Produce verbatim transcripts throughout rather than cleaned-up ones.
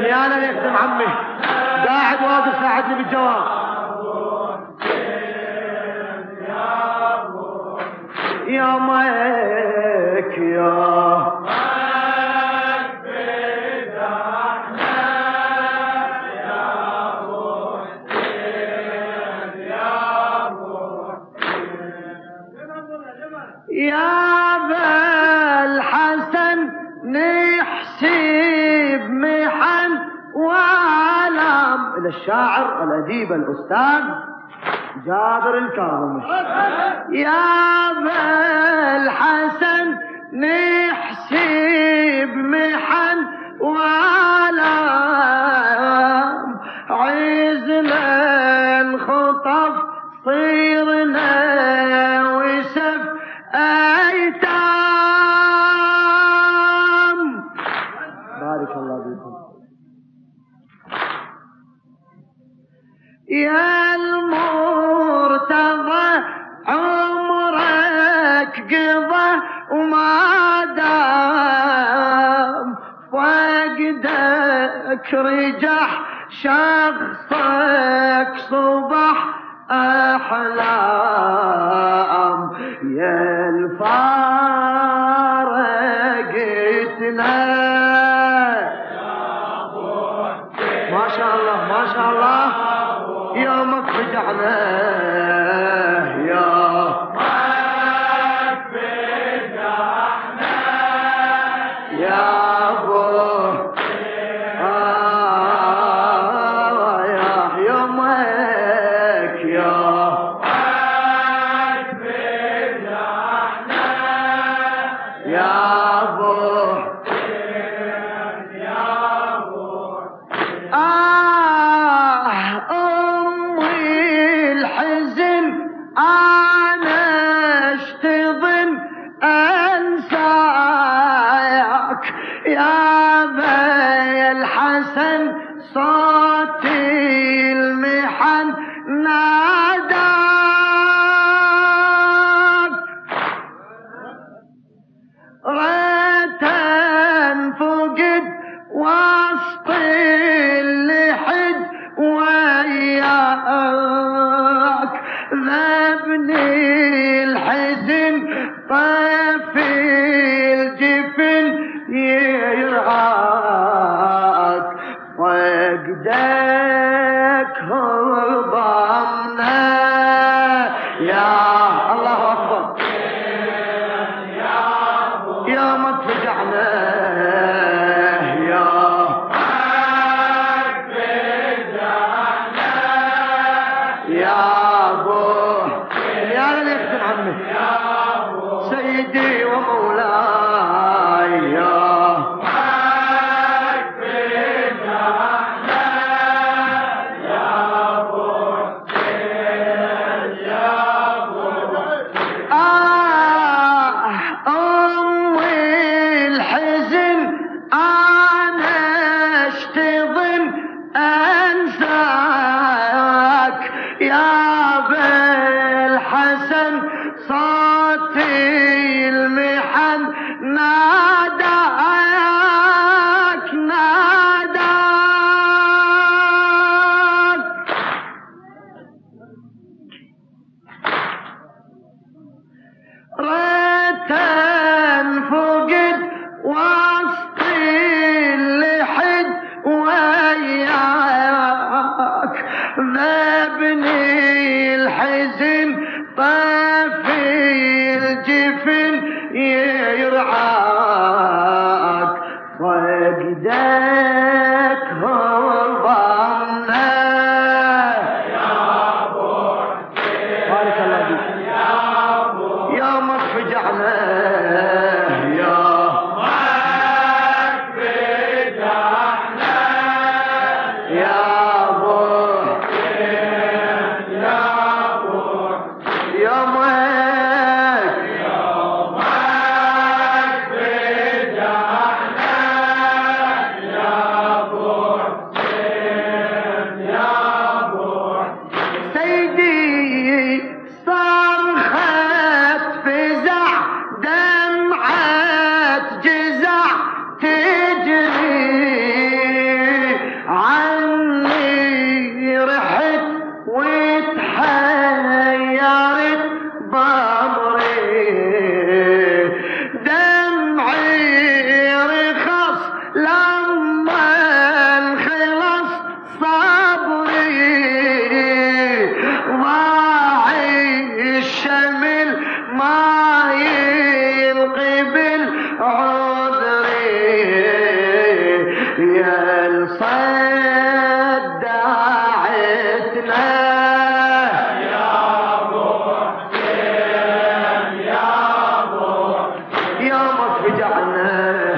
يا لا يخدم عمي قاعد واقف ساعدني بالجواب. يا مايك يا يا بالحسن نحسب محن وعلم إلى الشاعر الأديب الأستاذ جابر الكاظمي. يا بالحسن نحسب محن وعلم عزلا خطف صيرنا وسف أيتام. بارك الله بكم. يا المرتضى عمرك قضى وما دام فقدك رجح شخصك صبح أحلام. يا الفارقتنا ما شاء الله ما شاء الله يومك فجعنا يا يا ابو آه يا يومك يا يا ابو آه أمي الحزن أنا اشتظن أنساك يا بي الحسن صوتي المحن ناداك ريتن فقد وسط اللحد وياك ذبني الحزن طفي الجفن يرعاك فقدك ضمنا يا الله أكبر يا ما تفجعنا سيدي ومولاي يا يا ابو يا ابو آه امي الحزن انا اشتظن انساك يا بالحسن صوتي المحن ناداك ناداك ريتن فقد وسط اللحد وياك ذبني الحزن طفي الجفن يرعاك فقدك ضمنا يا ابو بارك الله فيك يا ابو يا ما فجعنا يا يا ابو يا ماك سيدي صرخت فزع دمعة جزع تجري هل صدعتنا يا ابو حسين يا ابو حسين يوم فجعنا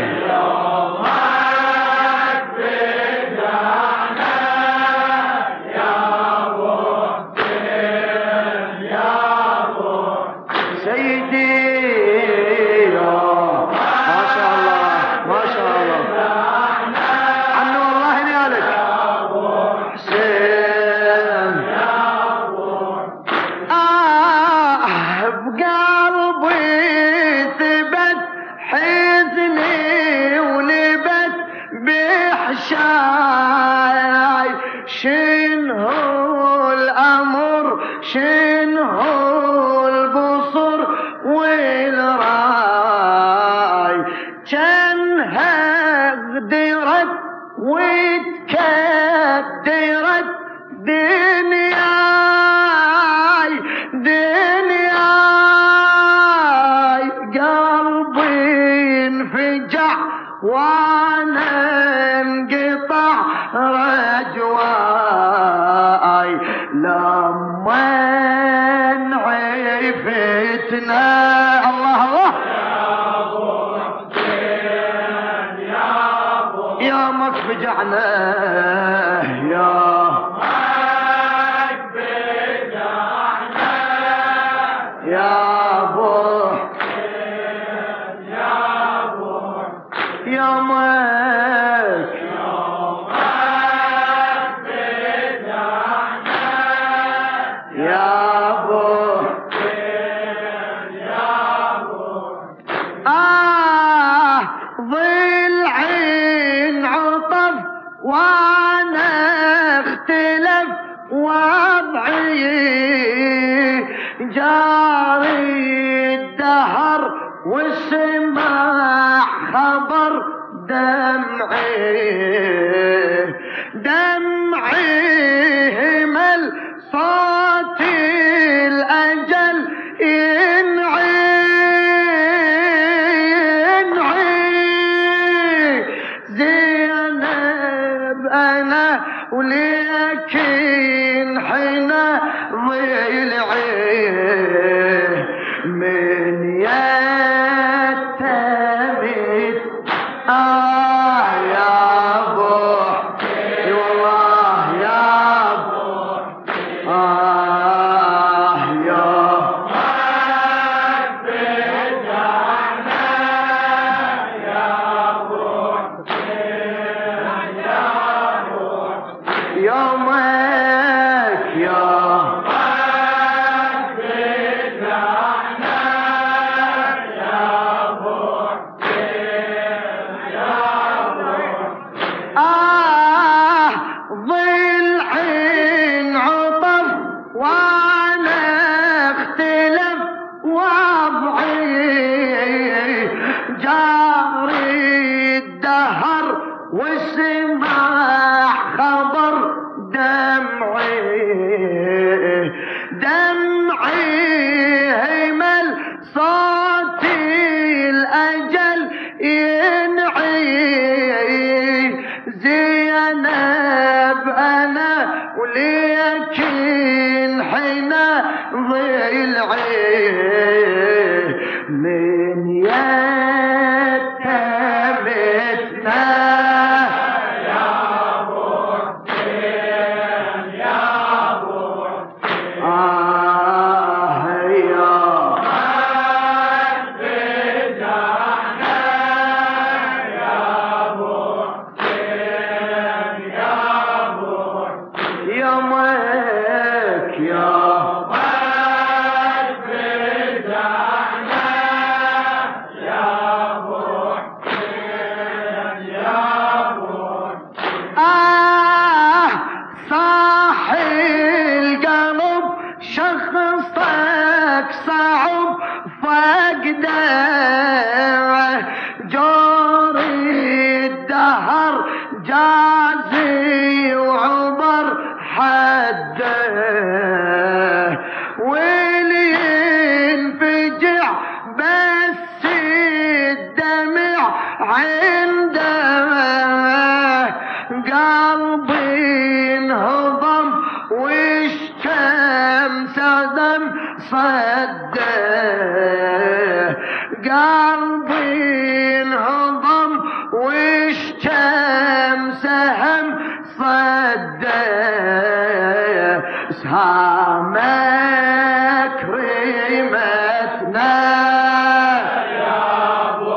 شنو الأمر شنو البصر والراي كانها قدرت وتكدرت دنياي دنياي قلبي انفجع وانا انقطع رجواي لما عفتنا الله الله يا مفجعنا يا يا ابو يومك يا ابو آه ضلعين عطف وانا اختلف وضعي جاري الدهر والسماع خبر دمعي دمعي همل صوت الأجل ينعي ينعي زينب أنا ولكن حين ضلعي من يتمت آه يا أبو اي والله يا أبو آه يا يومك يا آه ضلعين عطف وانا اختلف وضعي جاري الدهر والسماع خبر دمعي دمعي همل صوت الأجل ينعي زينب أنا ولكن حين ضلعي من يتمتنا يا ابو حسين يا ابو حسين آه يا يومك يا آه صاحي القلب شخصك صعب فقده جوري الدهر جازي وعبر حده واللي ينفجع بس الدمع عنده قلبي انهضم والشمس دم صده قلبي انهضم والشمس هم صده سهامك ريمتنا يا ابو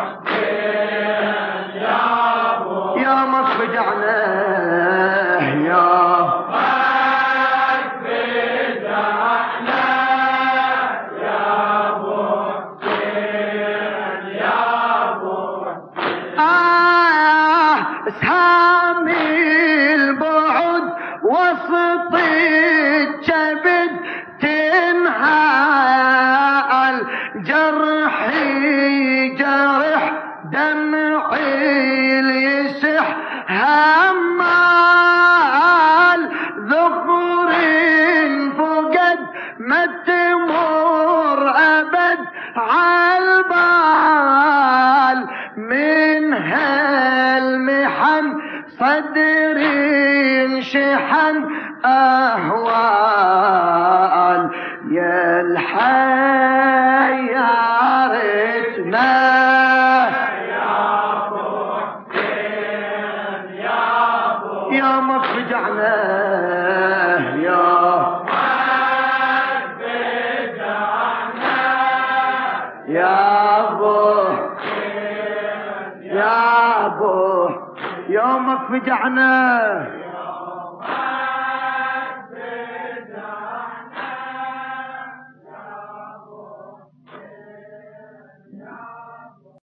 حسين يا ابو يا مفجعنا يا مفجعنا يا ابو حسين يا ابو آه سهامي البعد وسط الجبد تنهى الجرح جرح دمعي ليسح همال ذخر فقد ما تمر ابد عالبال من هالمحن صدري انشحن اهوال يا الحي يا ريتنا يا ابو حسين يا ابو يا مفجعنا يا مفجعنا يا ابو يا ابو يومك فجعنا